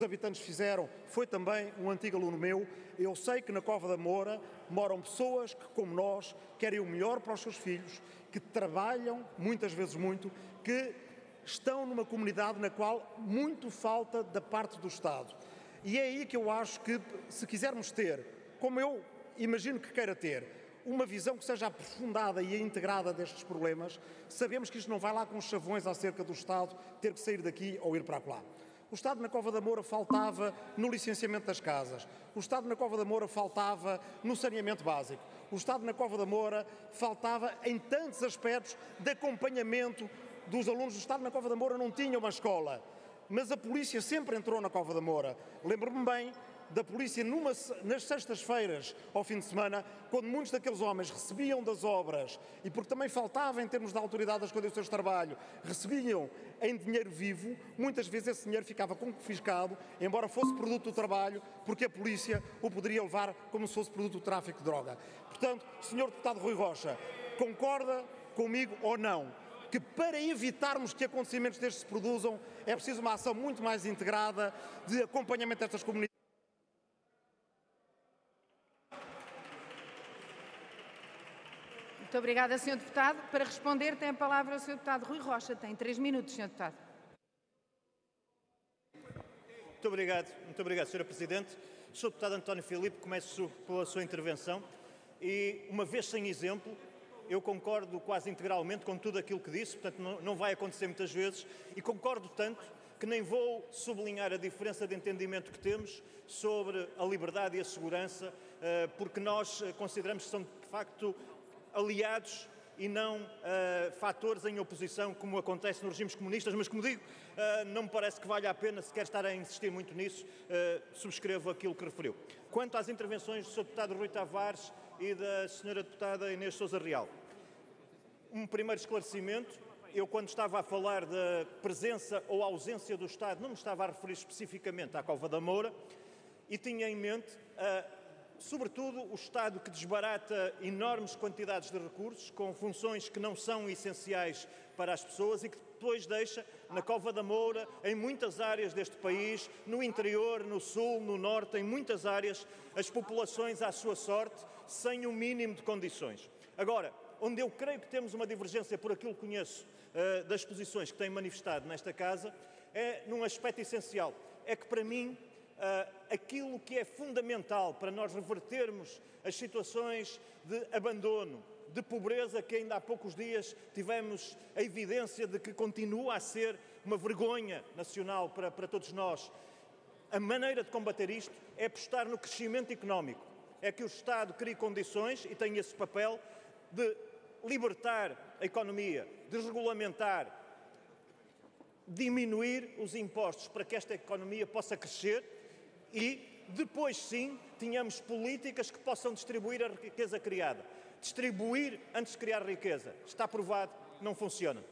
habitantes fizeram foi também um antigo aluno meu. Eu sei que na Cova da Moura moram pessoas que, como nós, querem o melhor para os seus filhos, que trabalham, muitas vezes muito, que estão numa comunidade na qual muito falta da parte do Estado. E é aí que eu acho que, se quisermos ter, como eu imagino que queira ter, uma visão que seja aprofundada e integrada destes problemas, sabemos que isto não vai lá com os chavões acerca do Estado ter que sair daqui ou ir para lá. O Estado na Cova da Moura faltava no licenciamento das casas. O Estado na Cova da Moura faltava no saneamento básico. O Estado na Cova da Moura faltava em tantos aspectos de acompanhamento dos alunos. O Estado na Cova da Moura não tinha uma escola, mas a polícia sempre entrou na Cova da Moura. Lembro-me bem da polícia nas sextas-feiras, ao fim de semana, quando muitos daqueles homens recebiam das obras, e porque também faltava em termos da autoridade das condições de trabalho, recebiam em dinheiro vivo, muitas vezes esse dinheiro ficava confiscado, embora fosse produto do trabalho, porque a polícia o poderia levar como se fosse produto do tráfico de droga. Portanto, Sr. Deputado Rui Rocha, concorda comigo ou não que para evitarmos que acontecimentos destes se produzam é preciso uma ação muito mais integrada de acompanhamento destas comunidades? Muito obrigada, Sr. Deputado. Para responder tem a palavra o Sr. Deputado Rui Rocha. Tem 3 minutos, Sr. Deputado. Muito obrigado, Sra. Presidente. Sr. Deputado António Filipe, começo pela sua intervenção e, uma vez sem exemplo, eu concordo quase integralmente com tudo aquilo que disse, portanto não vai acontecer muitas vezes, e concordo tanto que nem vou sublinhar a diferença de entendimento que temos sobre a liberdade e a segurança, porque nós consideramos que são, de facto, aliados e não fatores em oposição, como acontece nos regimes comunistas, mas, como digo, não me parece que valha a pena sequer estar a insistir muito nisso, subscrevo aquilo que referiu. Quanto às intervenções do Sr. Deputado Rui Tavares e da Sra. Deputada Inês Sousa Real, um primeiro esclarecimento: eu, quando estava a falar da presença ou ausência do Estado, não me estava a referir especificamente à Cova da Moura, e tinha em mente sobretudo o Estado que desbarata enormes quantidades de recursos com funções que não são essenciais para as pessoas e que depois deixa na Cova da Moura, em muitas áreas deste país, no interior, no sul, no norte, em muitas áreas, as populações à sua sorte, sem o mínimo de condições. Agora, onde eu creio que temos uma divergência, por aquilo que conheço das posições que têm manifestado nesta Casa, é num aspecto essencial. É que, para mim, aquilo que é fundamental para nós revertermos as situações de abandono, de pobreza, que ainda há poucos dias tivemos a evidência de que continua a ser uma vergonha nacional para todos nós, a maneira de combater isto é apostar no crescimento económico. É que o Estado crie condições, e tem esse papel, de libertar a economia, desregulamentar, diminuir os impostos para que esta economia possa crescer e, depois sim, tenhamos políticas que possam distribuir a riqueza criada. Distribuir antes de criar riqueza, está provado, não funciona.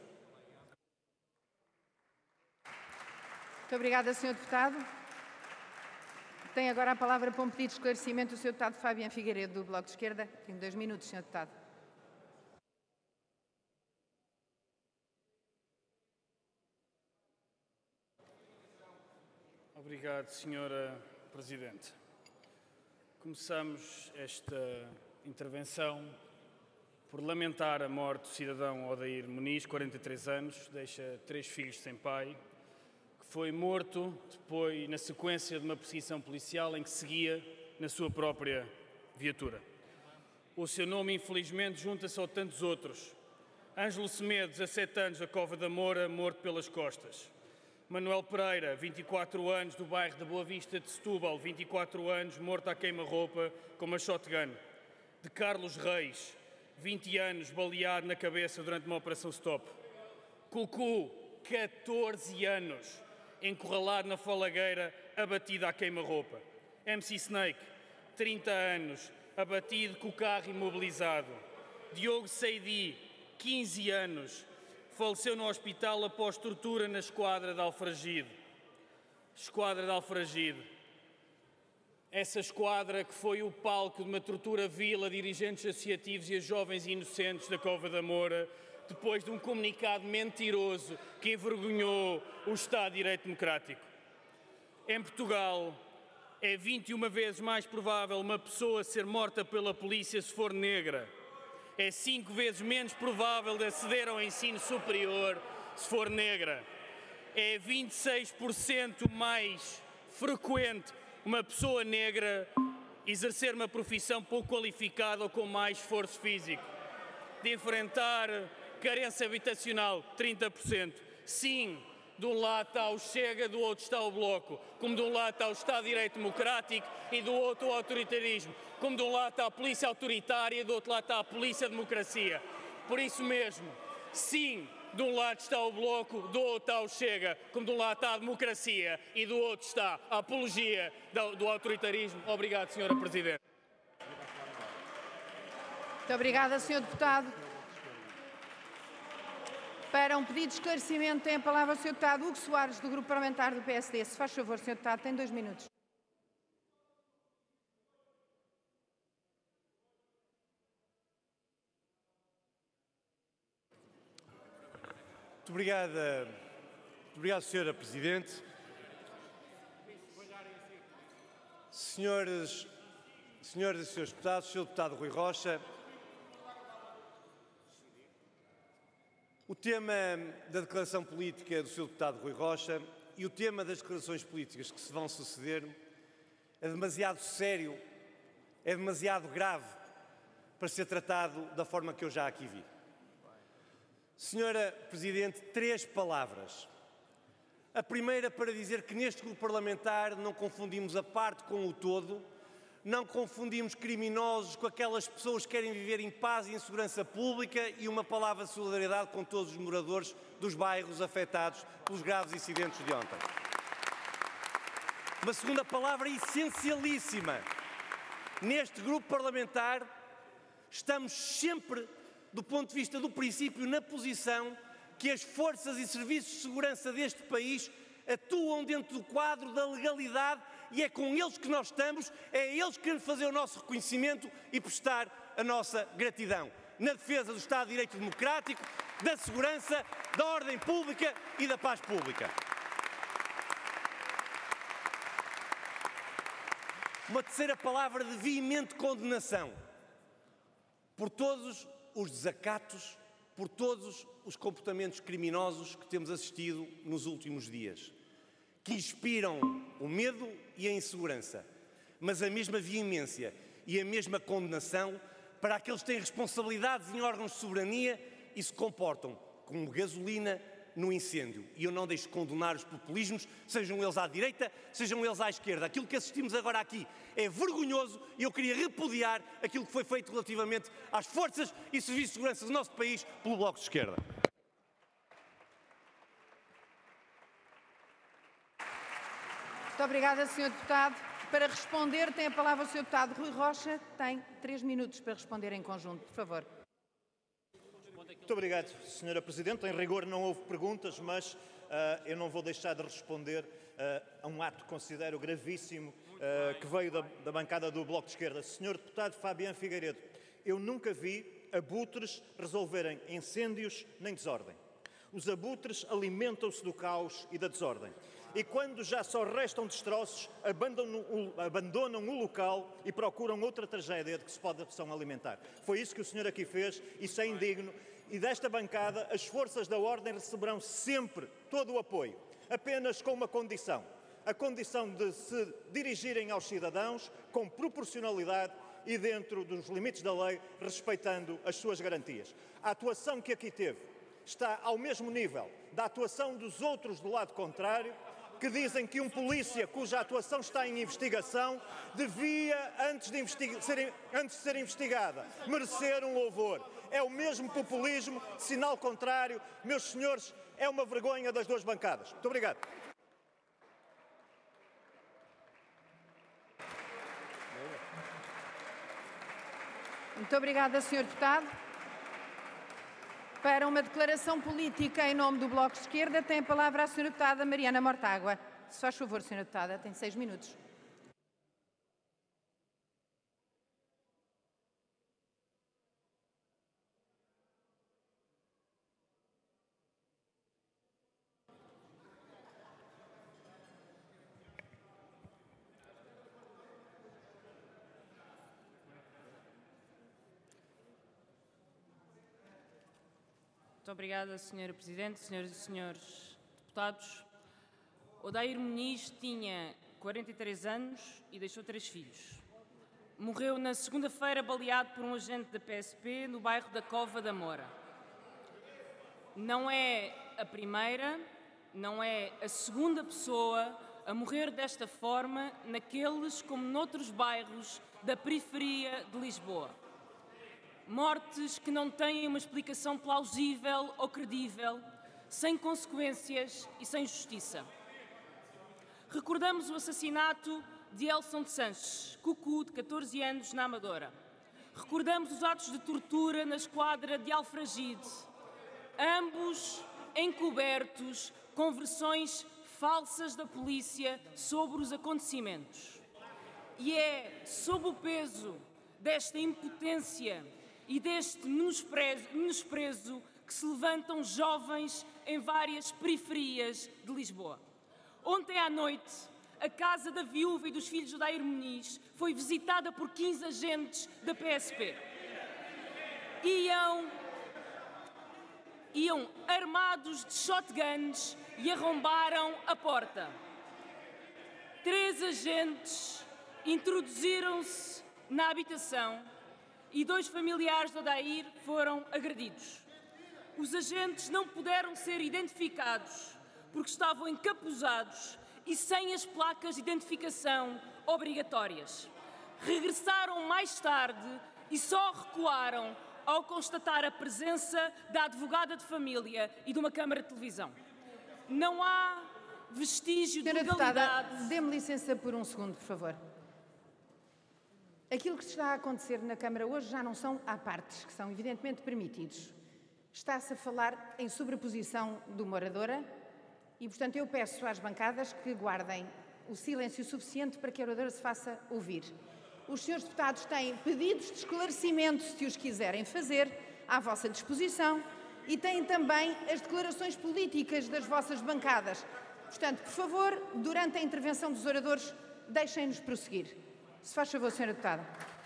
Muito obrigada, Sr. Deputado. Tem agora a palavra para um pedido de esclarecimento o Sr. Deputado Fabiano Figueiredo, do Bloco de Esquerda. Tem 2 minutos, Sr. Deputado. Obrigado, Sra. Presidente. Começamos esta intervenção por lamentar a morte do cidadão Odair Muniz, 43 anos, deixa 3 filhos sem pai, que foi morto depois, na sequência de uma perseguição policial em que seguia na sua própria viatura. O seu nome, infelizmente, junta-se a tantos outros. Ângelo Semedo, 17 anos, da Cova da Moura, morto pelas costas. Manuel Pereira, 24 anos, do bairro da Boa Vista de Setúbal, 24 anos, morto à queima-roupa com uma shotgun. De Carlos Reis, 20 anos, baleado na cabeça durante uma operação stop. Cucu, 14 anos, encurralado na Falagueira, abatido à queima-roupa. MC Snake, 30 anos, abatido com o carro imobilizado. Diogo Seidi, 15 anos, faleceu no hospital após tortura na Esquadra de Alfragide. Esquadra de Alfragide. Essa esquadra que foi o palco de uma tortura vil a dirigentes associativos e a jovens inocentes da Cova da Moura, depois de um comunicado mentiroso que envergonhou o Estado de Direito Democrático. Em Portugal, é 21 vezes mais provável uma pessoa ser morta pela polícia se for negra. É 5 vezes menos provável de aceder ao ensino superior se for negra. É 26% mais frequente uma pessoa negra exercer uma profissão pouco qualificada ou com mais esforço físico. De enfrentar carência habitacional, 30%. Sim, de um lado está o Chega, do outro está o Bloco. Como de um lado está o Estado de Direito Democrático e do outro o autoritarismo. Como de um lado está a polícia autoritária e do outro lado está a polícia democracia. Por isso mesmo, sim, de um lado está o Bloco, do outro está o Chega. Como de um lado está a democracia e do outro está a apologia do autoritarismo. Obrigado, Sra. Presidente. Muito obrigada, Sr. Deputado. Para um pedido de esclarecimento, tem a palavra o Sr. Deputado Hugo Soares, do Grupo Parlamentar do PSD. Se faz favor, Sr. Deputado, tem 2 minutos. Muito obrigado, Sra. Presidente. Senhoras e senhores deputados, Sr. Deputado Rui Rocha, o tema da declaração política do Sr. Deputado Rui Rocha e o tema das declarações políticas que se vão suceder é demasiado sério, é demasiado grave para ser tratado da forma que eu já aqui vi. Senhora Presidente, 3 palavras. A primeira para dizer que neste grupo parlamentar não confundimos a parte com o todo, não confundimos criminosos com aquelas pessoas que querem viver em paz e em segurança pública, e uma palavra de solidariedade com todos os moradores dos bairros afetados pelos graves incidentes de ontem. Uma segunda palavra essencialíssima. Neste grupo parlamentar estamos sempre, do ponto de vista do princípio, na posição que as forças e serviços de segurança deste país atuam dentro do quadro da legalidade e é com eles que nós estamos, é eles que queremos fazer o nosso reconhecimento e prestar a nossa gratidão. Na defesa do Estado de Direito Democrático, da segurança, da ordem pública e da paz pública. Uma terceira palavra de veemente condenação por todos os desacatos, por todos os comportamentos criminosos que temos assistido nos últimos dias, que inspiram o medo e a insegurança, mas a mesma veemência e a mesma condenação para aqueles que têm responsabilidades em órgãos de soberania e se comportam como gasolina no incêndio. E eu não deixo de condenar os populismos, sejam eles à direita, sejam eles à esquerda. Aquilo que assistimos agora aqui é vergonhoso e eu queria repudiar aquilo que foi feito relativamente às forças e serviços de segurança do nosso país pelo Bloco de Esquerda. Muito obrigada, Sr. Deputado. Para responder, tem a palavra o Sr. Deputado Rui Rocha. Tem 3 minutos para responder em conjunto, por favor. Muito obrigado, Sra. Presidente. Em rigor não houve perguntas, mas eu não vou deixar de responder a um ato que considero gravíssimo que veio da bancada do Bloco de Esquerda. Sr. Deputado Fabiano Figueiredo, eu nunca vi abutres resolverem incêndios nem desordem. Os abutres alimentam-se do caos e da desordem. E quando já só restam destroços, abandonam o local e procuram outra tragédia de que se possam alimentar. Foi isso que o senhor aqui fez, isso é indigno. E desta bancada, as forças da ordem receberão sempre todo o apoio, apenas com uma condição. A condição de se dirigirem aos cidadãos com proporcionalidade e dentro dos limites da lei, respeitando as suas garantias. A atuação que aqui teve está ao mesmo nível da atuação dos outros do lado contrário, que dizem que um polícia cuja atuação está em investigação devia, antes de ser investigada, merecer um louvor. É o mesmo populismo, sinal contrário. Meus senhores, é uma vergonha das duas bancadas. Muito obrigado. Muito obrigada, Sr. Deputado. Para uma declaração política em nome do Bloco de Esquerda, tem a palavra a Sra. Deputada Mariana Mortágua. Se faz favor, Sra. Deputada, tem 6 minutos. Muito obrigada, Sra. Presidente, senhoras e senhores deputados. Odair Muniz tinha 43 anos e deixou 3 filhos. Morreu na segunda-feira baleado por um agente da PSP no bairro da Cova da Moura. Não é a primeira, não é a segunda pessoa a morrer desta forma naqueles como noutros bairros da periferia de Lisboa. Mortes que não têm uma explicação plausível ou credível, sem consequências e sem justiça. Recordamos o assassinato de Elson de Sanches, Cucu, de 14 anos, na Amadora. Recordamos os atos de tortura na esquadra de Alfragide, ambos encobertos com versões falsas da polícia sobre os acontecimentos. E é sob o peso desta impotência e deste menosprezo que se levantam jovens em várias periferias de Lisboa. Ontem à noite, a casa da viúva e dos filhos de Odair Muniz foi visitada por 15 agentes da PSP. Iam armados de shotguns e arrombaram a porta. 3 agentes introduziram-se na habitação e 2 familiares de Odair foram agredidos. Os agentes não puderam ser identificados porque estavam encapuzados e sem as placas de identificação obrigatórias. Regressaram mais tarde e só recuaram ao constatar a presença da advogada de família e de uma câmara de televisão. Não há vestígio de legalidade... Deputada, dê-me licença por um segundo, por favor. Aquilo que está a acontecer na Câmara hoje já não são à-partes, que são evidentemente permitidos. Está-se a falar em sobreposição de uma oradora e, portanto, eu peço às bancadas que guardem o silêncio suficiente para que a oradora se faça ouvir. Os senhores deputados têm pedidos de esclarecimento, se os quiserem fazer, à vossa disposição, e têm também as declarações políticas das vossas bancadas. Portanto, por favor, durante a intervenção dos oradores, deixem-nos prosseguir. Se faz favor, Sra. Deputada.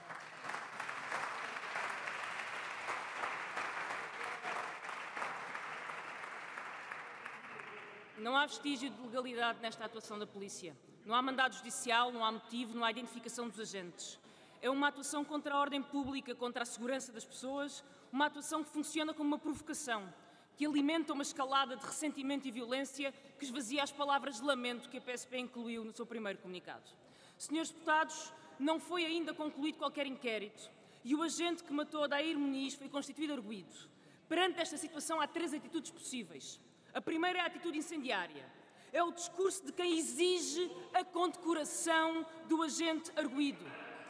Não há vestígio de legalidade nesta atuação da polícia. Não há mandado judicial, não há motivo, não há identificação dos agentes. É uma atuação contra a ordem pública, contra a segurança das pessoas, uma atuação que funciona como uma provocação, que alimenta uma escalada de ressentimento e violência que esvazia as palavras de lamento que a PSP incluiu no seu primeiro comunicado. Senhores deputados, não foi ainda concluído qualquer inquérito e o agente que matou Odair Muniz foi constituído arguido. Perante esta situação há 3 atitudes possíveis. A primeira é a atitude incendiária. É o discurso de quem exige a condecoração do agente arguido.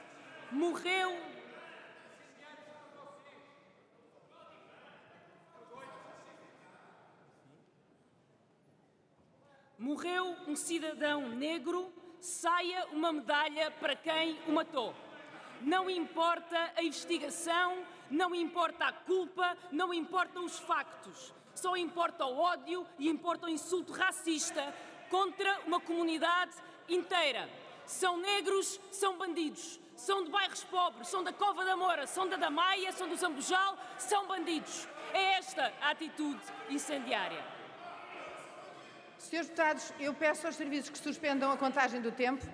Morreu um cidadão negro, saia uma medalha para quem o matou. Não importa a investigação, não importa a culpa, não importam os factos. Só importa o ódio e importa o insulto racista contra uma comunidade inteira. São negros, são bandidos. São de bairros pobres, são da Cova da Moura, são da Damaia, são do Zambujal, são bandidos. É esta a atitude incendiária. Senhores deputados, eu peço aos serviços que suspendam a contagem do tempo.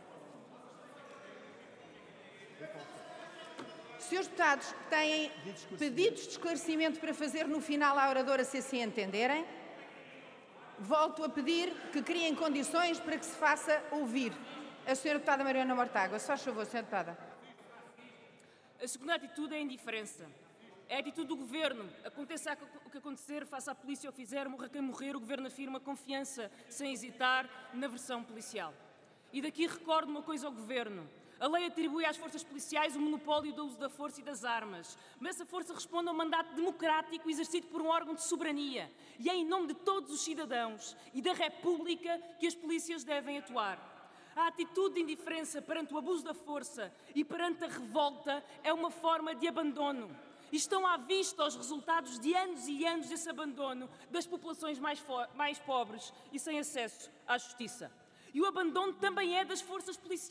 Senhores deputados, têm pedidos de esclarecimento para fazer no final à oradora, se assim entenderem. Volto a pedir que criem condições para que se faça ouvir. A senhora deputada Mariana Mortágua, se faz favor, senhora deputada. A segunda atitude é a indiferença. É a atitude do Governo. Aconteça o que acontecer, faça a polícia o fizer, morra quem morrer, o Governo afirma confiança, sem hesitar, na versão policial. E daqui recordo uma coisa ao Governo. A lei atribui às forças policiais o monopólio do uso da força e das armas. Mas essa força responde a um mandato democrático exercido por um órgão de soberania. E é em nome de todos os cidadãos e da República que as polícias devem atuar. A atitude de indiferença perante o abuso da força e perante a revolta é uma forma de abandono. E estão à vista os resultados de anos e anos desse abandono das populações mais pobres e sem acesso à justiça. E o abandono também é das forças policiais.